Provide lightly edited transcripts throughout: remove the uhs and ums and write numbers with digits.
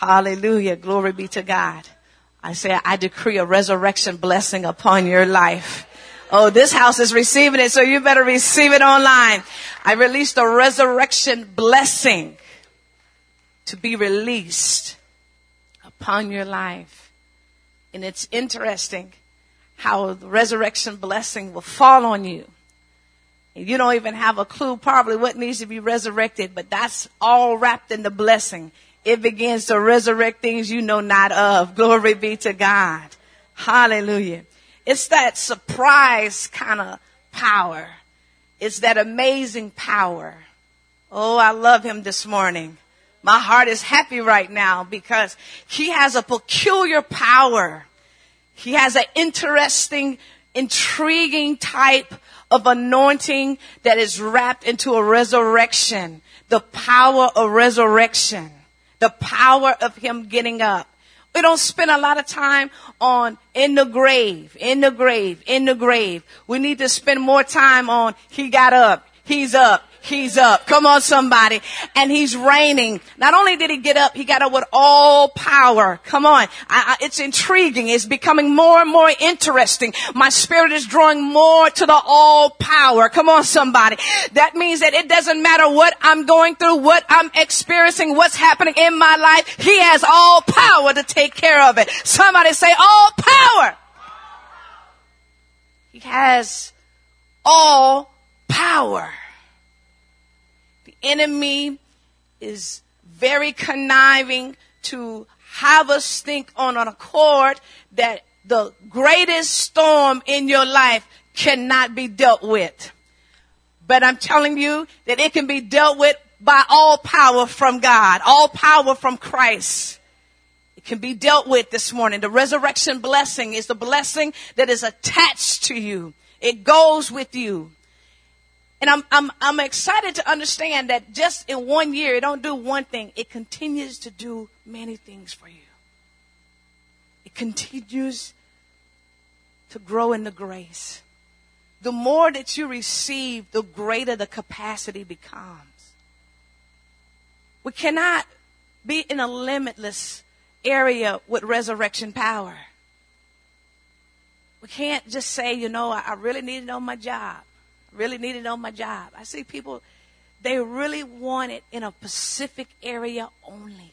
Hallelujah. Glory be to God. I say, I decree a resurrection blessing upon your life. Oh, this house is receiving it, so you better receive it online. I released a resurrection blessing to be released upon your life. And it's interesting how the resurrection blessing will fall on you. And you don't even have a clue probably what needs to be resurrected, but that's all wrapped in the blessing. It begins to resurrect things you know not of. Glory be to God. Hallelujah. It's that surprise kind of power. It's that amazing power. Oh, I love him this morning. My heart is happy right now because he has a peculiar power. He has an interesting, intriguing type of anointing that is wrapped into a resurrection. The power of resurrection. The power of him getting up. We don't spend a lot of time on in the grave. We need to spend more time on he got up, he's up. Come on, somebody. And he's reigning. Not only did he get up, he got up with all power. Come on. It's intriguing. It's becoming more and more interesting. My spirit is drawing more to the all power. Come on, somebody. That means that it doesn't matter what I'm going through, what I'm experiencing, what's happening in my life. He has all power to take care of it. Somebody say all power. He has all power. Enemy is very conniving to have us think on an accord that the greatest storm in your life cannot be dealt with. But I'm telling you that it can be dealt with by all power from God, all power from Christ. It can be dealt with this morning. The resurrection blessing is the blessing that is attached to you. It goes with you. And I'm excited to understand that just in 1 year, it don't do one thing. It continues to do many things for you. It continues to grow in the grace. The more that you receive, the greater the capacity becomes. We cannot be in a limitless area with resurrection power. We can't just say, I really need to know my job. Really need to know my job. I see people, they really want it in a specific area only.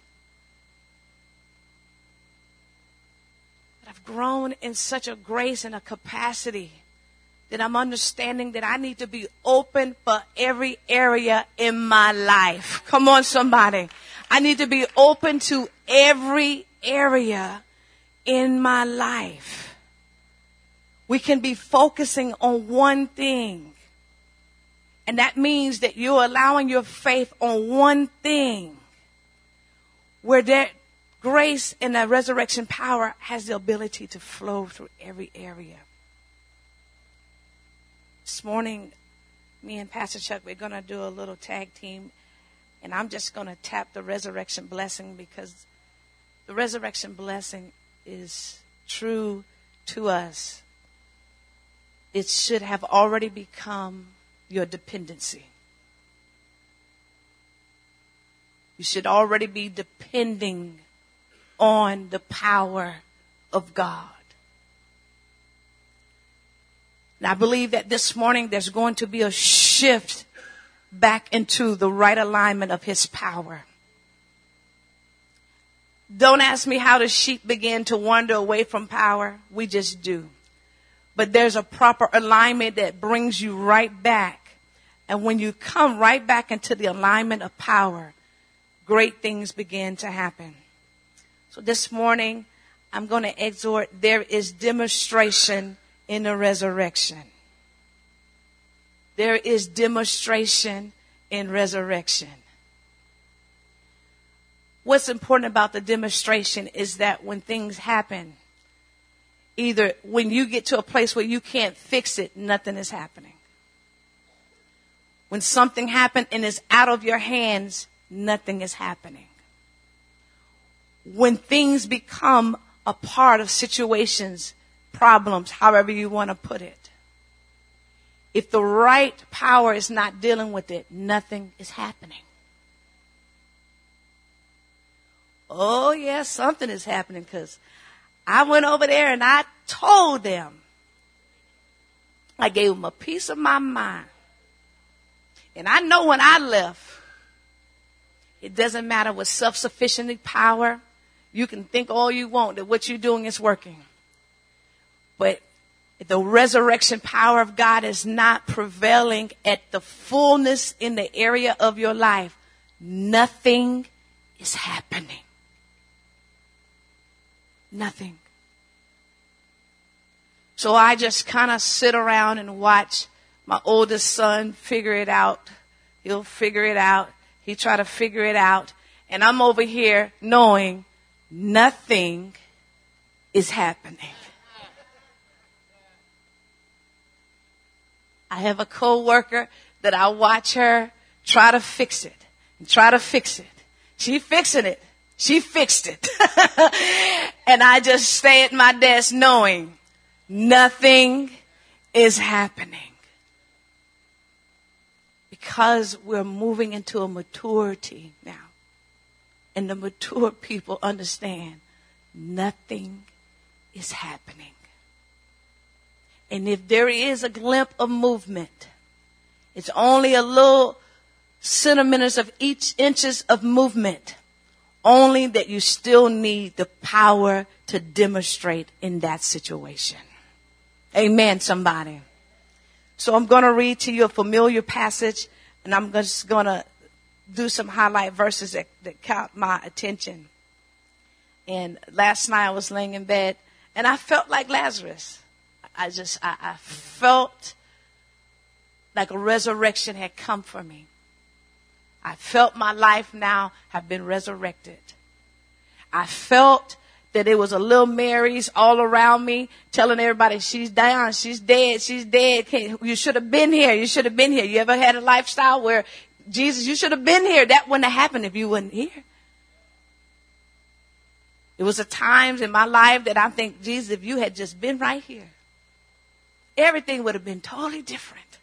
But I've grown in such a grace and a capacity that I'm understanding that I need to be open for every area in my life. Come on, somebody. I need to be open to every area in my life. We can be focusing on one thing. And that means that you're allowing your faith on one thing where that grace and that resurrection power has the ability to flow through every area. This morning, me and Pastor Chuck, we're going to do a little tag team. And I'm just going to tap the resurrection blessing because the resurrection blessing is true to us. It should have already become your dependency. You should already be depending on the power of God. And I believe that this morning there's going to be a shift back into the right alignment of his power. Don't ask me how the sheep begin to wander away from power. We just do. But there's a proper alignment that brings you right back. And when you come right back into the alignment of power, great things begin to happen. So this morning, I'm going to exhort, there is demonstration in the resurrection. There is demonstration in resurrection. What's important about the demonstration is that when things happen, either when you get to a place where you can't fix it, nothing is happening. When something happened and is out of your hands, nothing is happening. When things become a part of situations, problems, however you want to put it, if the right power is not dealing with it, nothing is happening. oh yeah, something is happening, because I went over there and I told them. I gave them a piece of my mind. And I know when I left, it doesn't matter with self-sufficient power. You can think all you want that what you're doing is working. But if the resurrection power of God is not prevailing at the fullness in the area of your life, nothing is happening. Nothing. So I just kind of sit around and watch my oldest son figure it out. He'll figure it out. He try to figure it out. And I'm over here knowing nothing is happening. I have a coworker that I watch her try to fix it and try to fix it. She fixing it. She fixed it. And I just stay at my desk knowing nothing is happening. Because we're moving into a maturity now. And the mature people understand nothing is happening. And if there is a glimpse of movement, it's only a little centimeters of each inches of movement. Only that you still need the power to demonstrate in that situation. Amen, somebody. So I'm going to read to you a familiar passage, and I'm just going to do some highlight verses that caught my attention. And last night I was laying in bed, and I felt like Lazarus. I felt like a resurrection had come for me. I felt my life now have been resurrected. I felt that it was a little Marys all around me telling everybody she's down, she's dead, she's dead. You should have been here. You should have been here. You ever had a lifestyle where Jesus, you should have been here. That wouldn't have happened if you wasn't here. It was a times in my life that I think, Jesus, if you had just been right here, everything would have been totally different.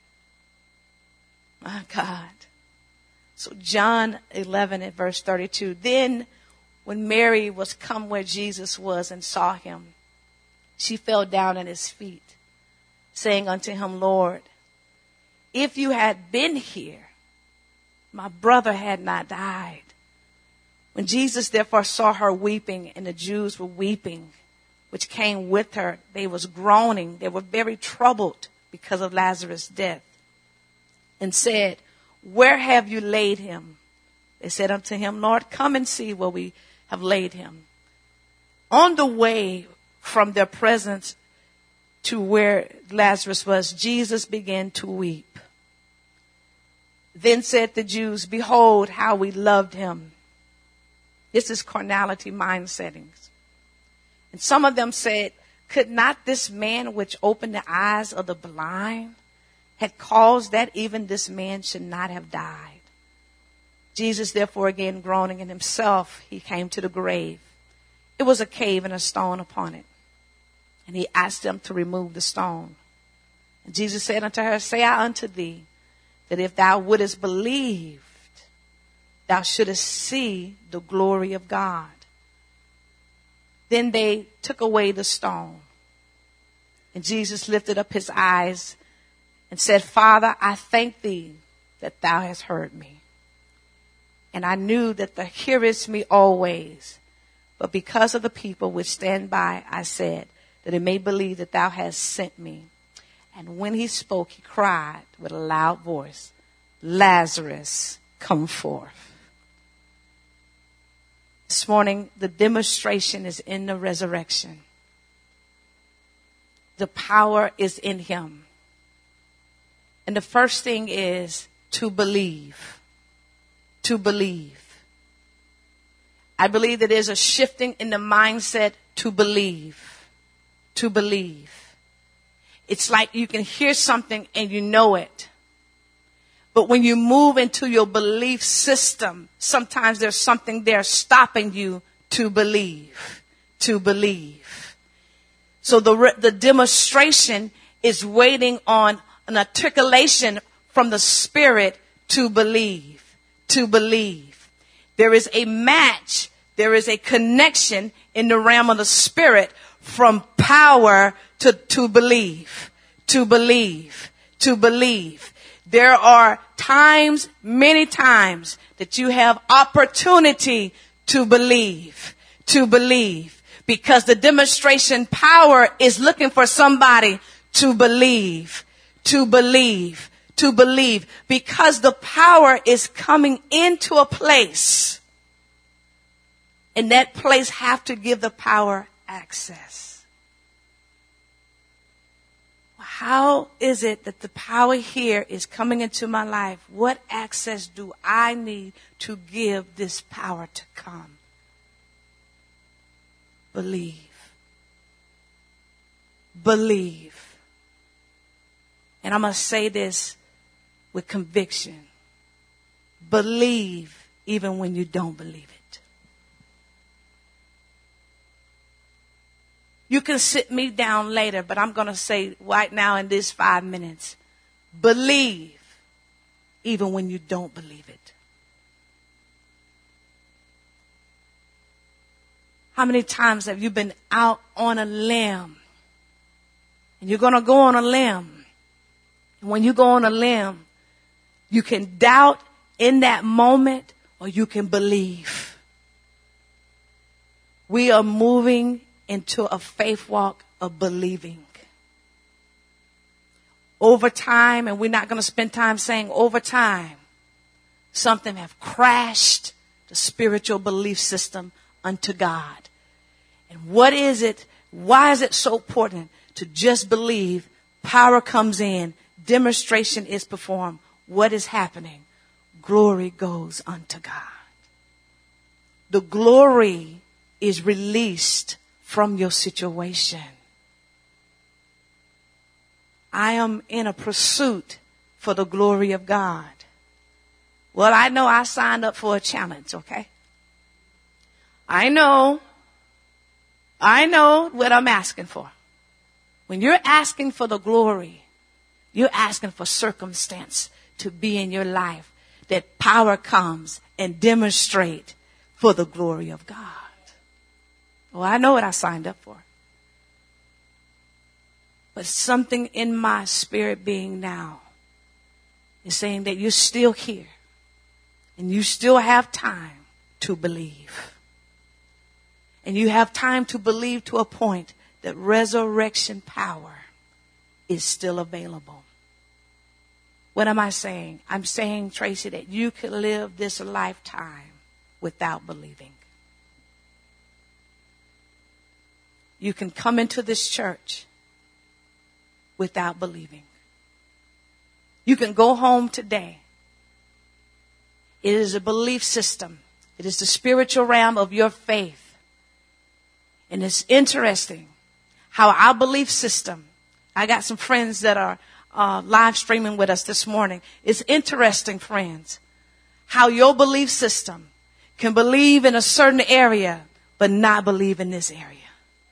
My God. So John 11 at verse 32. Then when Mary was come where Jesus was and saw him, she fell down at his feet, saying unto him, Lord, if you had been here, my brother had not died. When Jesus therefore saw her weeping, and the Jews were weeping, which came with her, they was groaning. They were very troubled because of Lazarus' death, and said, where have you laid him? They said unto him, Lord, come and see where we have laid him. On the way from their presence to where Lazarus was, Jesus began to weep. Then said the Jews, behold how we loved him. This is carnality mind settings. And some of them said, could not this man which opened the eyes of the blind had caused that even this man should not have died? Jesus, therefore, again groaning in himself, he came to the grave. It was a cave and a stone upon it. And he asked them to remove the stone. And Jesus said unto her, say I unto thee, that if thou wouldest believe, thou shouldest see the glory of God. Then they took away the stone. And Jesus lifted up his eyes and said, Father, I thank thee that thou hast heard me. And I knew that thou hearest me always. But because of the people which stand by, I said, that it may believe that thou hast sent me. And when he spoke, he cried with a loud voice, Lazarus, come forth. This morning, the demonstration is in the resurrection. The power is in him. And the first thing is to believe. To believe. I believe that there's a shifting in the mindset to believe. To believe. It's like you can hear something and you know it. But when you move into your belief system, sometimes there's something there stopping you to believe. To believe. So the demonstration is waiting on an articulation from the Spirit to believe. To believe. There is a match there is a connection in the realm of the spirit from power to believe, to believe, to believe. There are times, many times, that you have opportunity to believe, because the demonstration power is looking for somebody to believe, because the power is coming into a place, and that place have to give the power access. How is it that the power here is coming into my life? What access do I need to give this power to come? Believe. And I'm going to say this with conviction. Believe even when you don't believe it. You can sit me down later, but I'm going to say right now in these 5 minutes, believe even when you don't believe it. How many times have you been out on a limb? And you're going to go on a limb. And when you go on a limb, you can doubt in that moment or you can believe. We are moving into a faith walk of believing. Over time, and we're not going to spend time saying over time, something have crashed the spiritual belief system unto God. And what is it? Why is it so important to just believe? Power comes in. Demonstration is performed. What is happening? Glory goes unto God. The glory is released from your situation. I am in a pursuit for the glory of God. Well, I know I signed up for a challenge, okay? I know what I'm asking for. When you're asking for the glory, you're asking for circumstance to be in your life, that power comes and demonstrate for the glory of God. Well, I know what I signed up for. But something in my spirit being now is saying that you're still here and you still have time to believe. And you have time to believe to a point that resurrection power is still available. What am I saying? I'm saying, Tracy, that you can live this lifetime without believing. You can come into this church without believing. You can go home today. It is a belief system. It is the spiritual realm of your faith. And it's interesting how our belief system, I got some friends that are live streaming with us this morning. It's interesting, friends, how your belief system can believe in a certain area, but not believe in this area.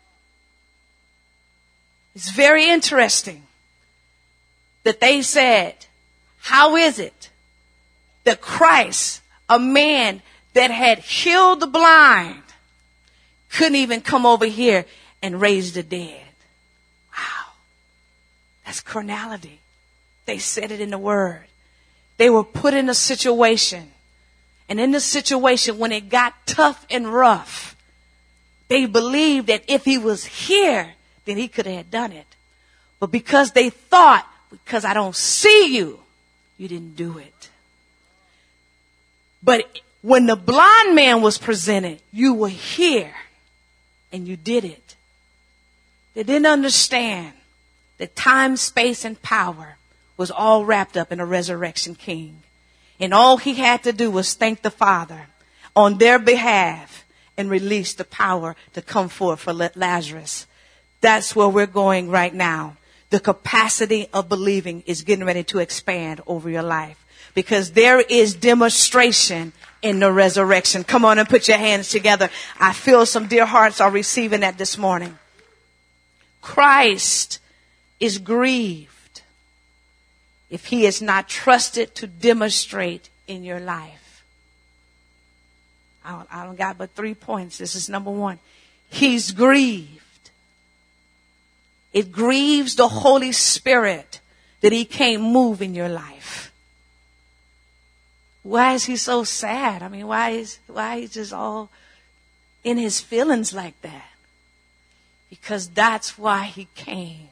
It's very interesting that they said, how is it that Christ, a man that had healed the blind, couldn't even come over here and raise the dead? Wow. That's carnality. They said it in the word. They were put in a situation. And in the situation, when it got tough and rough, they believed that if he was here, then he could have done it. But because they thought, because I don't see you, you didn't do it. But when the blind man was presented, you were here and you did it. They didn't understand that time, space, and power was all wrapped up in a resurrection king. And all he had to do was thank the Father on their behalf and release the power to come forth for Lazarus. That's where we're going right now. The capacity of believing is getting ready to expand over your life because there is demonstration in the resurrection. Come on and put your hands together. I feel some dear hearts are receiving that this morning. Christ is grieved if he is not trusted to demonstrate in your life. I don't got but 3 points. This is number 1. He's grieved. It grieves the Holy Spirit that he can't move in your life. Why is he so sad? I mean, why is just all in his feelings like that? Because that's why he came.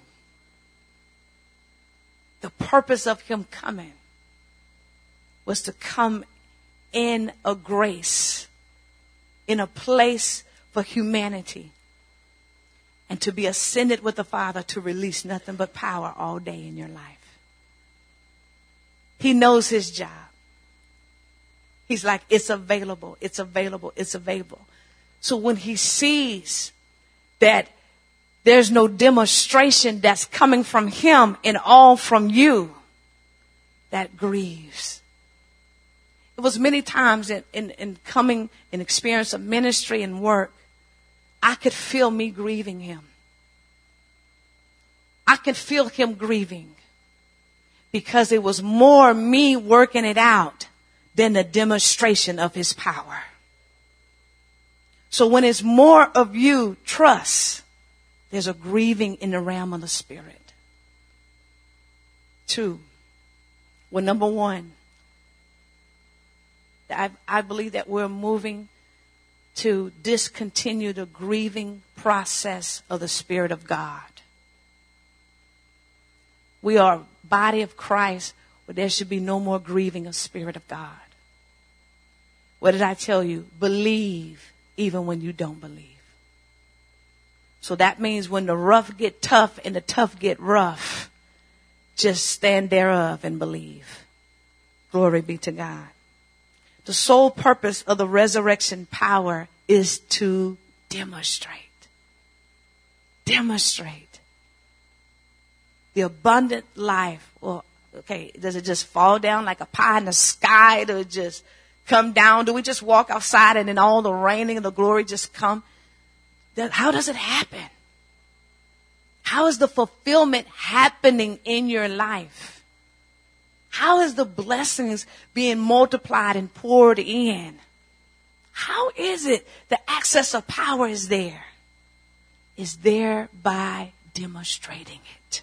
The purpose of him coming was to come in a grace, in a place for humanity, and to be ascended with the Father to release nothing but power all day in your life. He knows his job. He's like, it's available, it's available, it's available. So when he sees that there's no demonstration that's coming from him and all from you, that grieves. It was many times in coming and experience of ministry and work, I could feel me grieving him. I could feel him grieving because it was more me working it out than the demonstration of his power. So when it's more of you, trust, there's a grieving in the realm of the spirit. 2. Well, number 1, I believe that we're moving to discontinue the grieving process of the Spirit of God. We are a body of Christ where there should be no more grieving of Spirit of God. What did I tell you? Believe even when you don't believe. So that means when the rough get tough and the tough get rough, just stand thereof and believe. Glory be to God. The sole purpose of the resurrection power is to demonstrate. Demonstrate. The abundant life. Well, okay, does it just fall down like a pie in the sky? Does it just come down? Do we just walk outside and then all the raining and the glory just come? How does it happen? How is the fulfillment happening in your life? How is the blessings being multiplied and poured in? How is it the access of power is there? Is there by demonstrating it.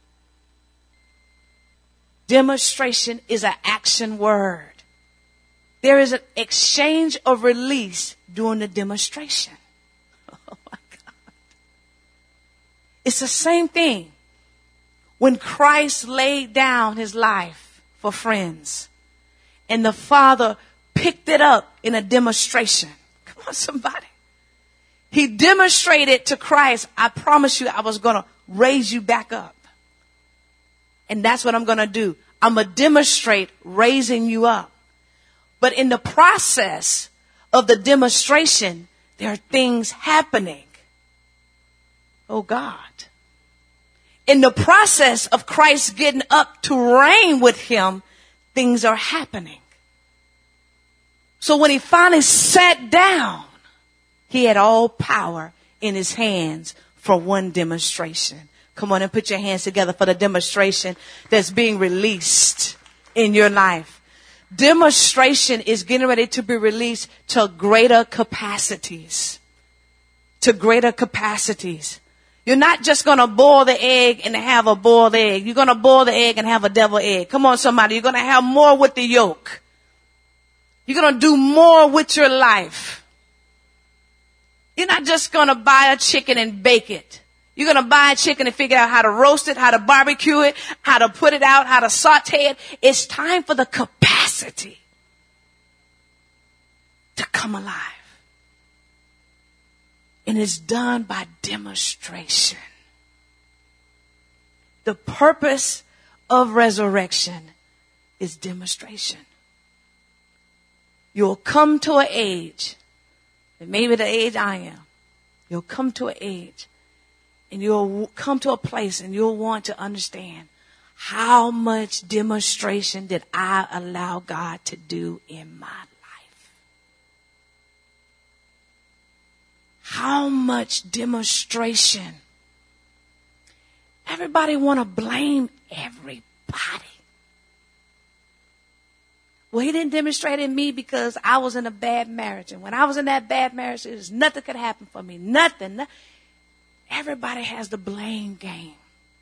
Demonstration is an action word. There is an exchange of release during the demonstration. Oh my God. It's the same thing. When Christ laid down his life for friends and the Father picked it up in a demonstration. Come on, somebody. He demonstrated to Christ, I promise you I was going to raise you back up. And that's what I'm going to do. I'm going to demonstrate raising you up. But in the process of the demonstration, there are things happening. Oh God. In the process of Christ getting up to reign with him, things are happening. So when he finally sat down, he had all power in his hands for one demonstration. Come on and put your hands together for the demonstration that's being released in your life. Demonstration is getting ready to be released to greater capacities. To greater capacities. You're not just going to boil the egg and have a boiled egg. You're going to boil the egg and have a deviled egg. Come on, somebody. You're going to have more with the yolk. You're going to do more with your life. You're not just going to buy a chicken and bake it. You're going to buy a chicken and figure out how to roast it, how to barbecue it, how to put it out, how to saute it. It's time for the capacity to come alive. And it's done by demonstration. The purpose of resurrection is demonstration. You'll come to an age, and maybe the age I am, you'll come to an age, and you'll come to a place and you'll want to understand how much demonstration did I allow God to do in my life. How much demonstration? Everybody want to blame everybody. Well, he didn't demonstrate in me because I was in a bad marriage. And when I was in that bad marriage, nothing could happen for me. Nothing. Everybody has the blame game.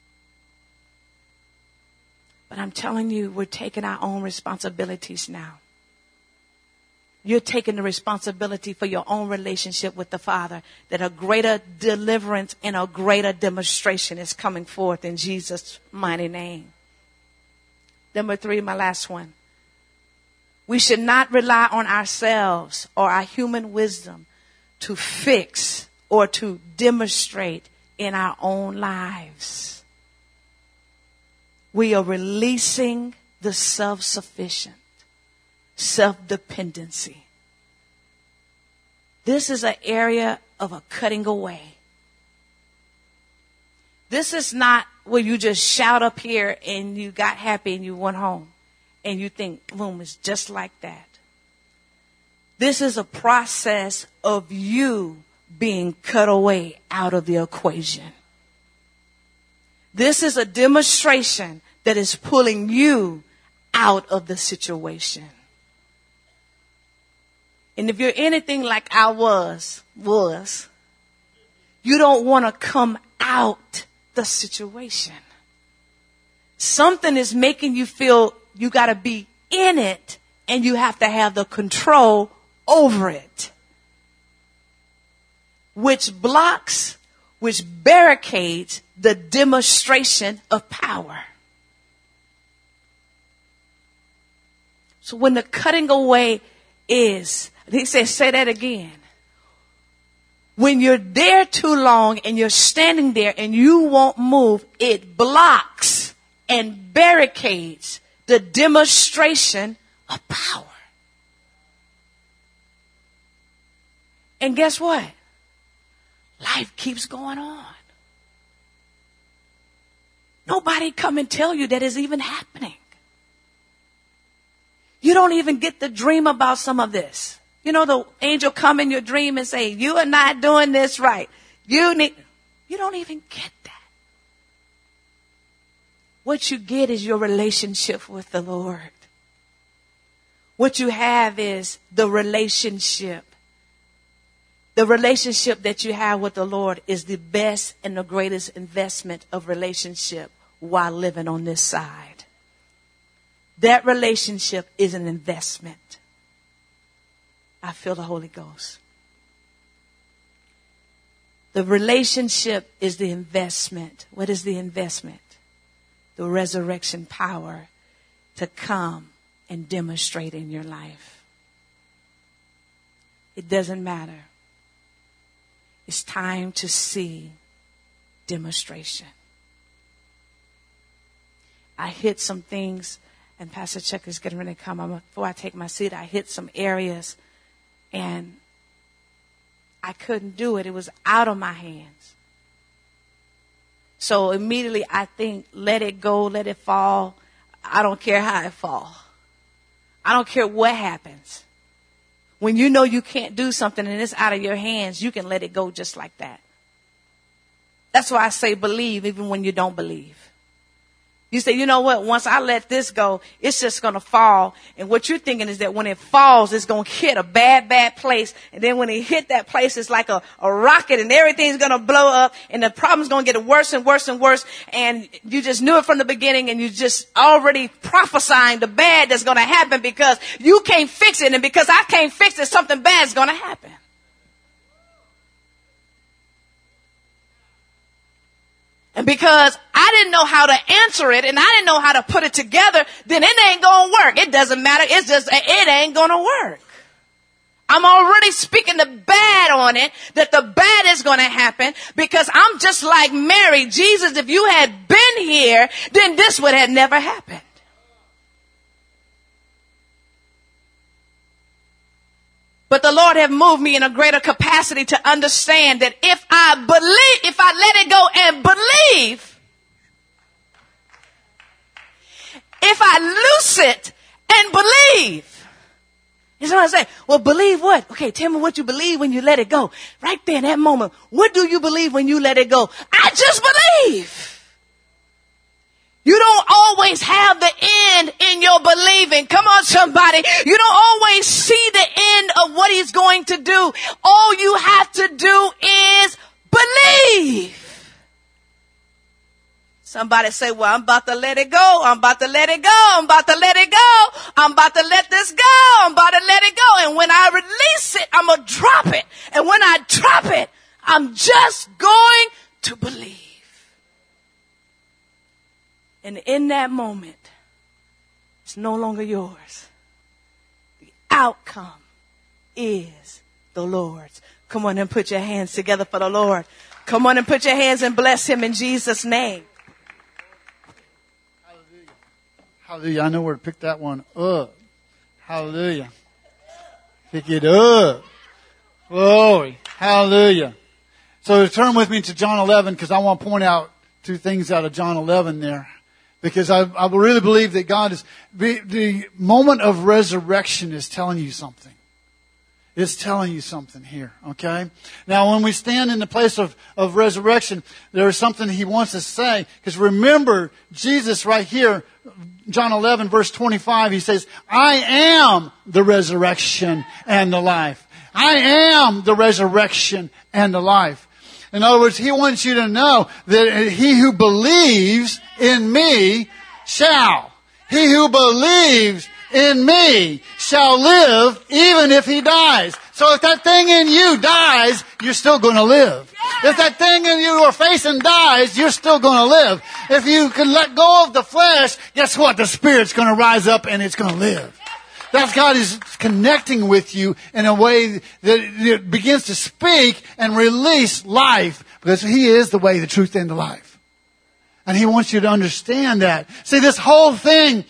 But I'm telling you, we're taking our own responsibilities now. You're taking the responsibility for your own relationship with the Father, that a greater deliverance and a greater demonstration is coming forth in Jesus' mighty name. Number 3, my last one. We should not rely on ourselves or our human wisdom to fix or to demonstrate in our own lives. We are releasing the self-sufficient, self-dependency. This is an area of a cutting away. This is not where you just shout up here and you got happy and you went home. And you think, boom, it's just like that. This is a process of you being cut away out of the equation. This is a demonstration that is pulling you out of the situation. And if you're anything like I was, you don't want to come out the situation. Something is making you feel you got to be in it and you have to have the control over it. Which blocks, which barricades the demonstration of power. So when the cutting away is, he says, say that again. When you're there too long and you're standing there and you won't move, it blocks and barricades the demonstration of power. And guess what? Life keeps going on. Nobody come and tell you that it's even happening. You don't even get to dream about some of this. You know, the angel come in your dream and say, you are not doing this right. You don't even get that. What you get is your relationship with the Lord. What you have is the relationship. The relationship that you have with the Lord is the best and the greatest investment of relationship while living on this side. That relationship is an investment. I feel the Holy Ghost. The relationship is the investment. What is the investment? The resurrection power to come and demonstrate in your life. It doesn't matter. It's time to see demonstration. I hit some things, and Pastor Chuck is getting ready to come. Before I take my seat, I hit some areas, and I couldn't do it. It was out of my hands. So immediately I think, let it go, let it fall. I don't care how it falls. I don't care what happens. When you know you can't do something and it's out of your hands, you can let it go just like that. That's why I say believe even when you don't believe. You say, you know what, once I let this go, it's just going to fall. And what you're thinking is that when it falls, it's going to hit a bad, bad place. And then when it hit that place, it's like a rocket and everything's going to blow up. And the problem's going to get worse and worse and worse. And you just knew it from the beginning and you just already prophesying the bad that's going to happen because you can't fix it. And because I can't fix it, something bad is going to happen. And because I didn't know how to answer it and I didn't know how to put it together, then it ain't going to work. It doesn't matter. It's just, it ain't going to work. I'm already speaking the bad on it, that the bad is going to happen because I'm just like Mary. Jesus, if you had been here, then this would have never happened. But the Lord have moved me in a greater capacity to understand that if I let it go and believe, if I loose it and believe. You know what I'm saying? Well, believe what? Okay, tell me what you believe when you let it go. Right there in that moment, what do you believe when you let it go? I just believe. You don't always have the end in your believing. Come on, somebody. You don't always see the end of what he's going to do. All you have to do is believe. Somebody say, well, I'm about to let it go. I'm about to let it go. I'm about to let it go. I'm about to let this go. I'm about to let it go. And when I release it, I'm going to drop it. And when I drop it, I'm just going to believe. And in that moment, it's no longer yours. The outcome is the Lord's. Come on and put your hands together for the Lord. Come on and put your hands and bless him in Jesus' name. Hallelujah. Hallelujah. I know where to pick that one up. Hallelujah. Pick it up. Glory. Hallelujah. So turn with me to John 11 because I want to point out two things out of John 11 there. Because I really believe that God is, the moment of resurrection is telling you something. It's telling you something here, okay? Now, when we stand in the place of resurrection, there is something he wants to say. Because remember, Jesus right here, John 11, verse 25, he says, I am the resurrection and the life. I am the resurrection and the life. In other words, he wants you to know that he who believes in me shall. He who believes in me shall live even if he dies. So if that thing in you dies, you're still going to live. If that thing in you are facing dies, you're still going to live. If you can let go of the flesh, guess what? The Spirit's going to rise up and it's going to live. That's God is connecting with you in a way that it begins to speak and release life because he is the way, the truth, and the life. And he wants you to understand that. See, this whole thing,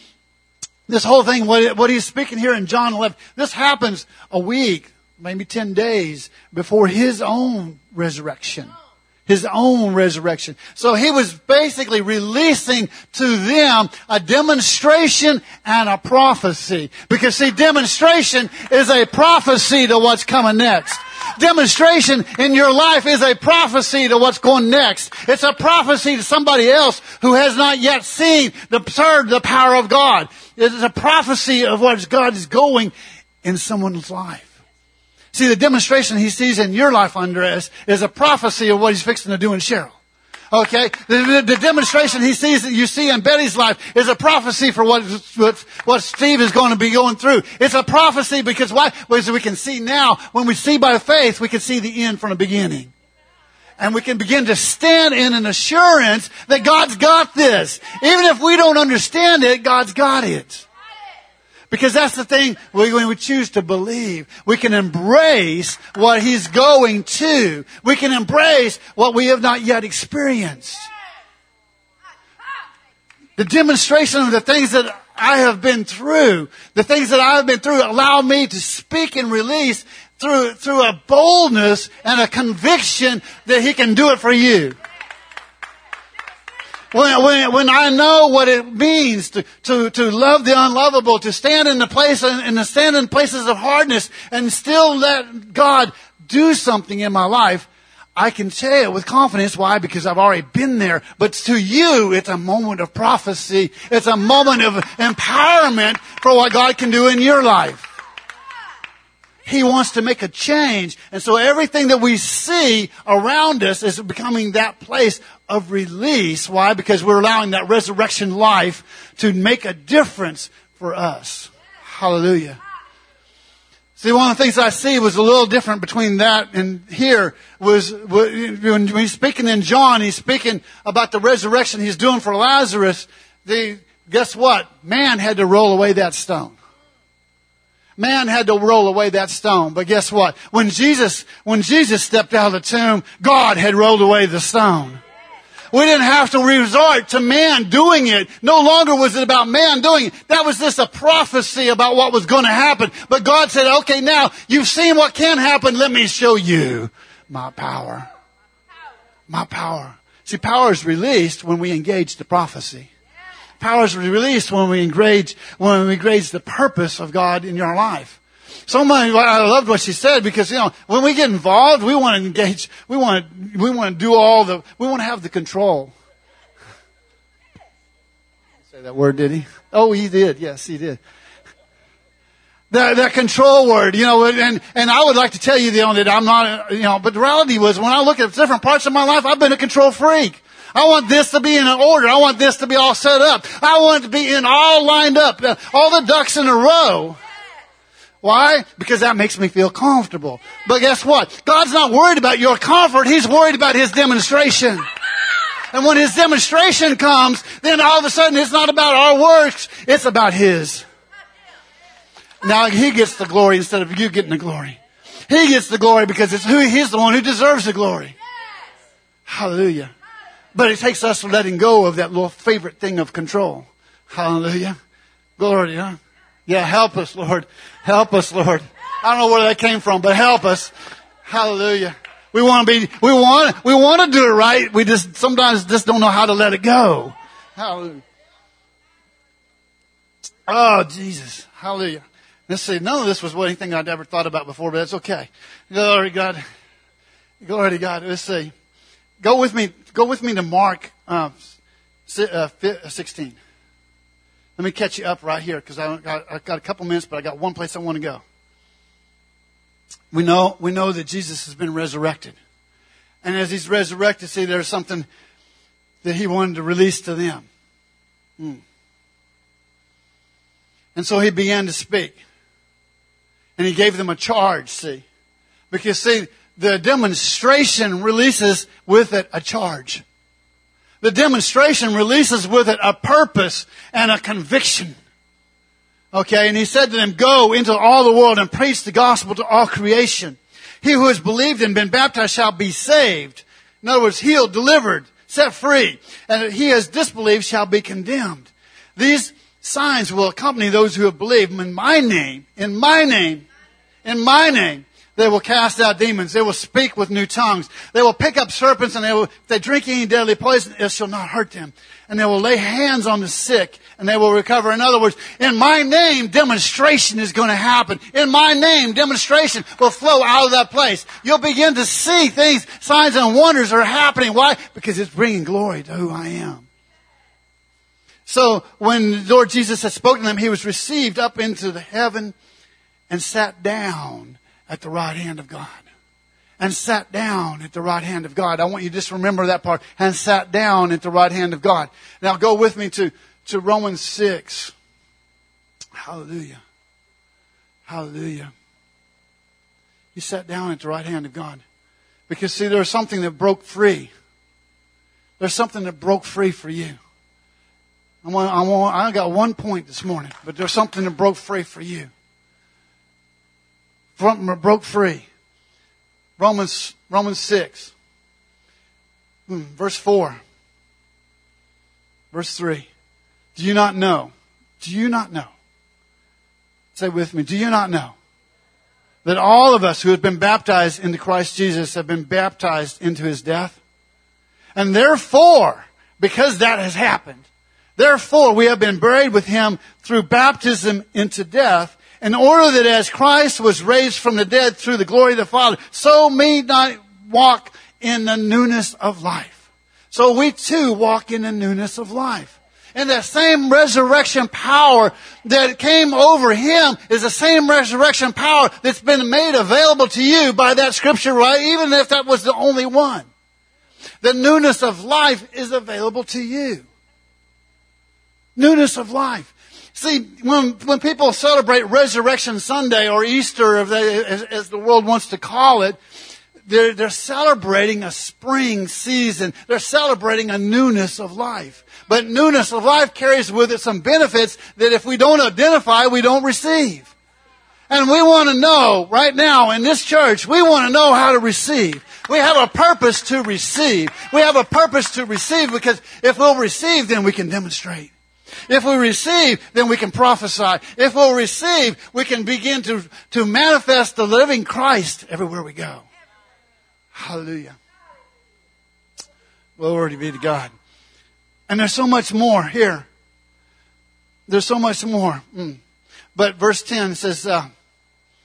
what he's speaking here in John 11, this happens a week, maybe 10 days before his own resurrection. His own resurrection. So he was basically releasing to them a demonstration and a prophecy. Because see, demonstration is a prophecy to what's coming next. Demonstration in your life is a prophecy to what's going next. It's a prophecy to somebody else who has not yet seen the power of God. It's a prophecy of what God is going in someone's life. See, the demonstration he sees in your life, Andres, is a prophecy of what he's fixing to do in Cheryl. Okay? The demonstration he sees that you see in Betty's life is a prophecy for what Steve is going to be going through. It's a prophecy because why? Because we can see now, when we see by faith, we can see the end from the beginning. And we can begin to stand in an assurance that God's got this. Even if we don't understand it, God's got it. Because that's the thing, when we choose to believe, we can embrace what he's going to. We can embrace what we have not yet experienced. The demonstration of the things that I have been through, the things that I have been through allow me to speak and release through a boldness and a conviction that he can do it for you. When I know what it means to love the unlovable, to stand in the place and to stand in places of hardness and still let God do something in my life, I can say it with confidence. Why? Because I've already been there. But to you, it's a moment of prophecy. It's a moment of empowerment for what God can do in your life. He wants to make a change. And so everything that we see around us is becoming that place of release. Why? Because we're allowing that resurrection life to make a difference for us. Hallelujah. See, one of the things I see was a little different between that and here was when he's speaking in John, he's speaking about the resurrection he's doing for Lazarus. Guess what? Man had to roll away that stone. Man had to roll away that stone. But guess what? When Jesus stepped out of the tomb, God had rolled away the stone. We didn't have to resort to man doing it. No longer was it about man doing it. That was just a prophecy about what was going to happen. But God said, okay, now you've seen what can happen. Let me show you my power. My power. See, power is released when we engage the prophecy. Power is released when we engage the purpose of God in your life. I loved what she said because, when we get involved, we want to engage, we want to do we want to have the control. say that word, did he? Oh, he did. Yes, he did. That control word, and I would like to tell you, that I'm not, but the reality was when I look at different parts of my life, I've been a control freak. I want this to be in an order. I want this to be all set up. I want it to be all lined up, all the ducks in a row. Why? Because that makes me feel comfortable. But guess what? God's not worried about your comfort. He's worried about His demonstration. And when His demonstration comes, then all of a sudden it's not about our works. It's about His. Now He gets the glory instead of you getting the glory. He gets the glory because He's the one who deserves the glory. Hallelujah. But it takes us letting go of that little favorite thing of control. Hallelujah. Glory, huh? Yeah, help us, Lord. Help us, Lord. I don't know where that came from, but help us. Hallelujah. We want to do it right. We sometimes don't know how to let it go. Hallelujah. Oh, Jesus. Hallelujah. Let's see. None of this was anything I'd ever thought about before, but that's okay. Glory to God. Glory to God. Let's see. Go with me to Mark 16. Let me catch you up right here because I've got a couple minutes, but I got one place I want to go. We know that Jesus has been resurrected. And as He's resurrected, see, there's something that He wanted to release to them. And so He began to speak. And He gave them a charge, see. Because, see, the demonstration releases with it a charge. The demonstration releases with it a purpose and a conviction. Okay, and He said to them, go into all the world and preach the gospel to all creation. He who has believed and been baptized shall be saved. In other words, healed, delivered, set free. And he who has disbelieved shall be condemned. These signs will accompany those who have believed. In my name, they will cast out demons. They will speak with new tongues. They will pick up serpents, and if they drink any deadly poison, it shall not hurt them. And they will lay hands on the sick, and they will recover. In other words, in my name, demonstration is going to happen. In my name, demonstration will flow out of that place. You'll begin to see things, signs and wonders are happening. Why? Because it's bringing glory to who I am. So when the Lord Jesus had spoken to them, He was received up into the heaven and sat down at the right hand of God. And sat down at the right hand of God. I want you to just remember that part. And sat down at the right hand of God. Now go with me to Romans 6. Hallelujah. Hallelujah. He sat down at the right hand of God. Because see, there's something that broke free. There's something that broke free for you. I got one point this morning, but there's something that broke free for you. Broke free. Romans 6. Verse 4. Verse 3. Do you not know? Do you not know? Say with me. Do you not know that all of us who have been baptized into Christ Jesus have been baptized into His death? And therefore, because that has happened, therefore we have been buried with Him through baptism into death, in order that as Christ was raised from the dead through the glory of the Father, so we not walk in the newness of life. So we too walk in the newness of life. And that same resurrection power that came over Him is the same resurrection power that's been made available to you by that scripture, right? Even if that was the only one. The newness of life is available to you. Newness of life. See, when people celebrate Resurrection Sunday or Easter, as the world wants to call it, they're celebrating a spring season. They're celebrating a newness of life. But newness of life carries with it some benefits that if we don't identify, we don't receive. And we want to know right now in this church, we want to know how to receive. We have a purpose to receive. We have a purpose to receive because if we'll receive, then we can demonstrate. If we receive, then we can prophesy. If we'll receive, we can begin to manifest the living Christ everywhere we go. Hallelujah. Glory be to God. And there's so much more here. There's so much more. But verse 10 says,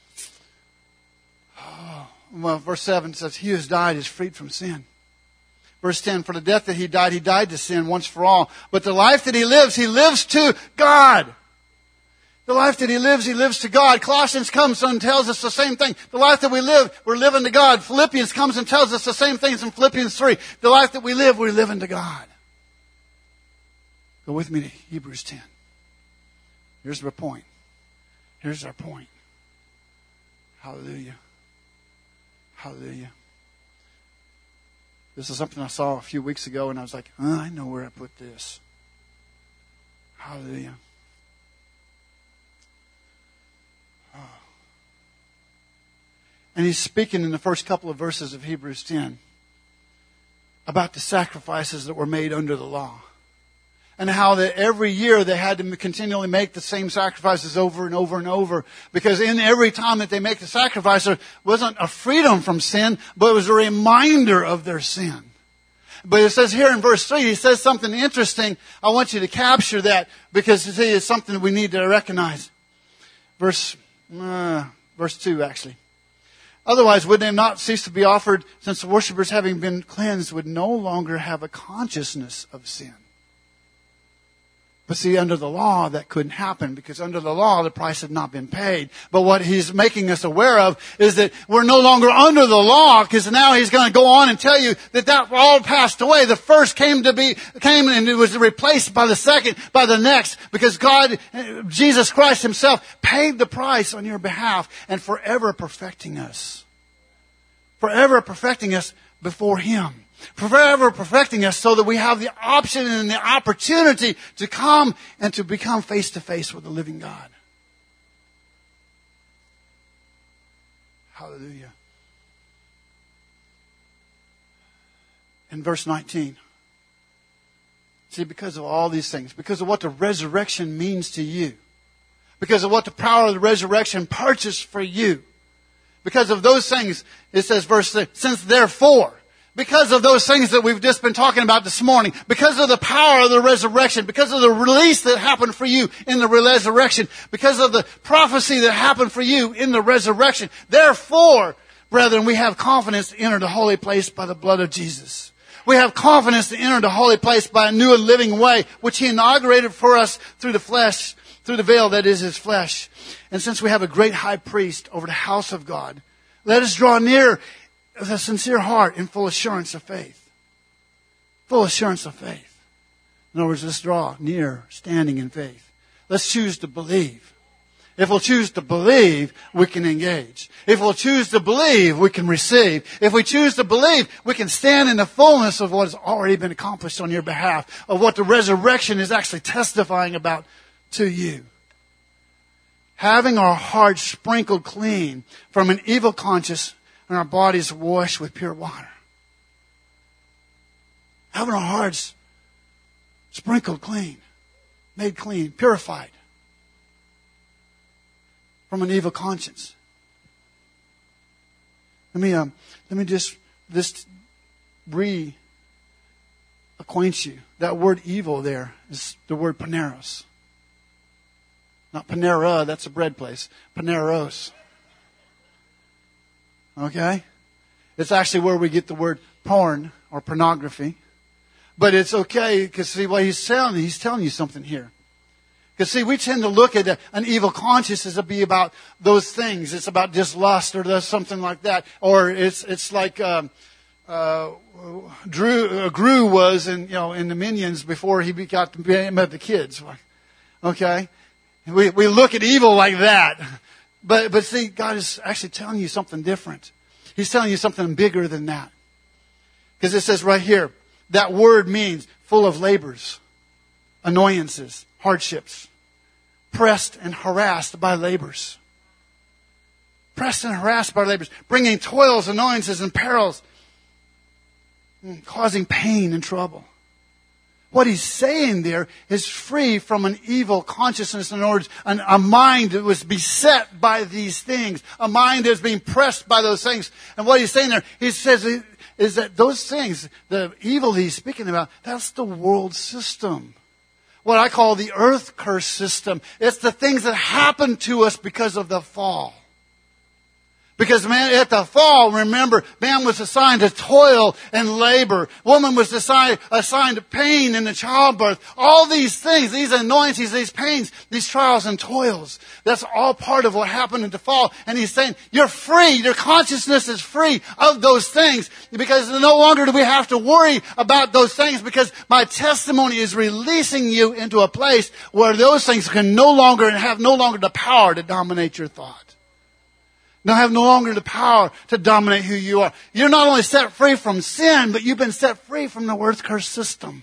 verse 7 says, He who has died is freed from sin. Verse 10, for the death that he died to sin once for all. But the life that he lives to God. The life that he lives to God. Colossians comes and tells us the same thing. The life that we live, we're living to God. Philippians comes and tells us the same things in Philippians 3. The life that we live, we're living to God. Go with me to Hebrews 10. Here's our point. Here's our point. Hallelujah. Hallelujah. This is something I saw a few weeks ago, and I was like, I know where I put this. Hallelujah. Oh. And he's speaking in the first couple of verses of Hebrews 10 about the sacrifices that were made under the law. And how that every year they had to continually make the same sacrifices over and over and over. Because in every time that they make the sacrifice, there wasn't a freedom from sin, but it was a reminder of their sin. But it says here in verse 3, he says something interesting. I want you to capture that because it's something we need to recognize. Verse 2, actually. Otherwise, would they not cease to be offered, since the worshippers, having been cleansed, would no longer have a consciousness of sin? But see, under the law, that couldn't happen because under the law, the price had not been paid. But what he's making us aware of is that we're no longer under the law because now he's going to go on and tell you that all passed away. The first came and it was replaced by the second, by the next, because God, Jesus Christ himself, paid the price on your behalf and forever perfecting us. Forever perfecting us before him. Forever perfecting us so that we have the option and the opportunity to come and to become face to face with the living God. Hallelujah. In verse 19. See, because of all these things, because of what the resurrection means to you, because of what the power of the resurrection purchased for you, because of those things, it says verse 6, since therefore, because of those things that we've just been talking about this morning, because of the power of the resurrection, because of the release that happened for you in the resurrection, because of the prophecy that happened for you in the resurrection, therefore, brethren, we have confidence to enter the holy place by the blood of Jesus. We have confidence to enter the holy place by a new and living way, which he inaugurated for us through the flesh, through the veil that is his flesh. And since we have a great high priest over the house of God, let us draw near with a sincere heart in full assurance of faith. Full assurance of faith. In other words, let's draw near, standing in faith. Let's choose to believe. If we'll choose to believe, we can engage. If we'll choose to believe, we can receive. If we choose to believe, we can stand in the fullness of what has already been accomplished on your behalf, of what the resurrection is actually testifying about to you. Having our hearts sprinkled clean from an evil conscience and our bodies washed with pure water. Having our hearts sprinkled clean, made clean, purified from an evil conscience. Let me just reacquaint you. That word evil there is the word paneros. Not Panera, that's a bread place. Paneros. Okay? It's actually where we get the word porn or pornography. But it's okay because see what he's telling you something here. Because see, we tend to look at an evil conscience as to be about those things. It's about just lust or something like that. Or it's like Gru was in the Minions before he met the kids. Okay? We look at evil like that. But see, God is actually telling you something different. He's telling you something bigger than that. Because it says right here, that word means full of labors, annoyances, hardships, pressed and harassed by labors. Pressed and harassed by labors, bringing toils, annoyances, and perils, causing pain and trouble. What he's saying there is free from an evil consciousness, in other words, a mind that was beset by these things, a mind that's being pressed by those things. And what he's saying there, he says, is that those things, the evil he's speaking about, that's the world system. What I call the earth curse system. It's the things that happen to us because of the fall. Because man, at the fall, remember, man was assigned to toil and labor. Woman was assigned to pain in the childbirth. All these things, these annoyances, these pains, these trials and toils. That's all part of what happened in the fall. And he's saying, you're free. Your consciousness is free of those things. Because no longer do we have to worry about those things, because my testimony is releasing you into a place where those things can no longer the power to dominate your thought. Have no longer the power to dominate who you are. You're not only set free from sin, but you've been set free from the earth curse system.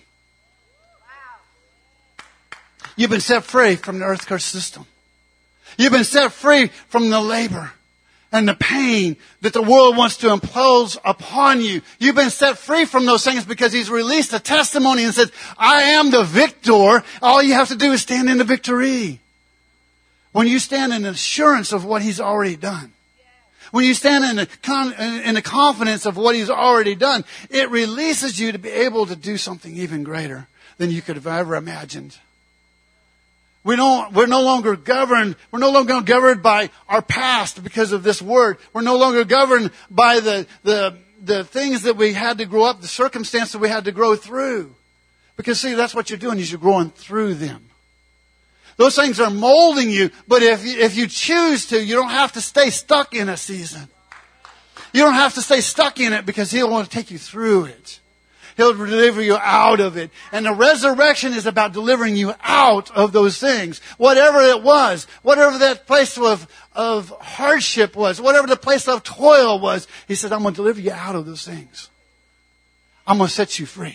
You've been set free from the earth curse system. You've been set free from the labor and the pain that the world wants to impose upon you. You've been set free from those things because he's released a testimony and said, I am the victor. All you have to do is stand in the victory. When you stand in assurance of what he's already done. When you stand in the confidence of what he's already done, it releases you to be able to do something even greater than you could have ever imagined. We're no longer governed. We're no longer governed by our past because of this word. We're no longer governed by the things that we had to grow up, the circumstances we had to grow through. Because see, that's what you're doing, is you're growing through them. Those things are molding you, but if you choose to, you don't have to stay stuck in a season. You don't have to stay stuck in it, because he'll want to take you through it. He'll deliver you out of it. And the resurrection is about delivering you out of those things. Whatever it was, whatever that place of hardship was, whatever the place of toil was, he said, I'm going to deliver you out of those things. I'm going to set you free.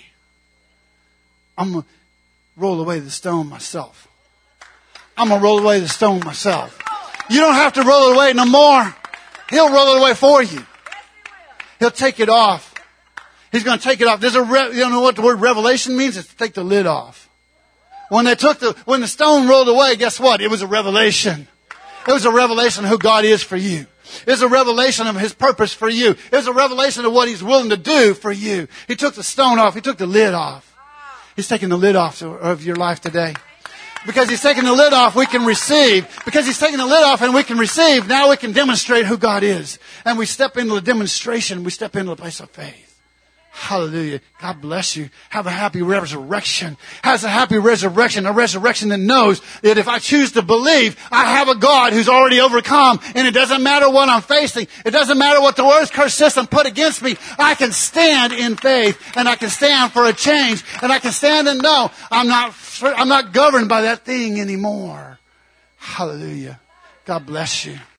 I'm going to roll away the stone myself. I'm going to roll away the stone myself. You don't have to roll it away no more. He'll roll it away for you. He'll take it off. He's going to take it off. You don't know what the word revelation means? It's to take the lid off. When the stone rolled away, guess what? It was a revelation. It was a revelation of who God is for you. It was a revelation of his purpose for you. It was a revelation of what he's willing to do for you. He took the stone off. He took the lid off. He's taking the lid off of your life today. Because he's taking the lid off, we can receive. Because he's taking the lid off and we can receive, now we can demonstrate who God is. And we step into the demonstration. We step into the place of faith. Hallelujah. God bless you. Have a happy resurrection. Has a happy resurrection. A resurrection that knows that if I choose to believe, I have a God who's already overcome. And it doesn't matter what I'm facing. It doesn't matter what the earth curse system put against me. I can stand in faith. And I can stand for a change. And I can stand and know I'm not governed by that thing anymore. Hallelujah. God bless you.